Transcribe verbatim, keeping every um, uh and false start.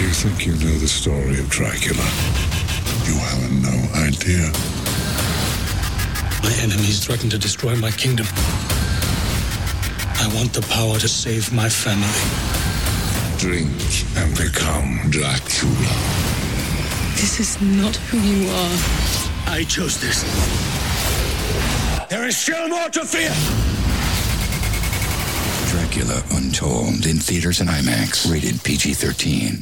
You think you know the story of Dracula? You have no idea. My enemies threaten to destroy my kingdom. I want the power to save my family. Drink and become Dracula. This is not who you are. I chose this. There is still more to fear! Dracula Untold in theaters and IMAX. Rated P G thirteen.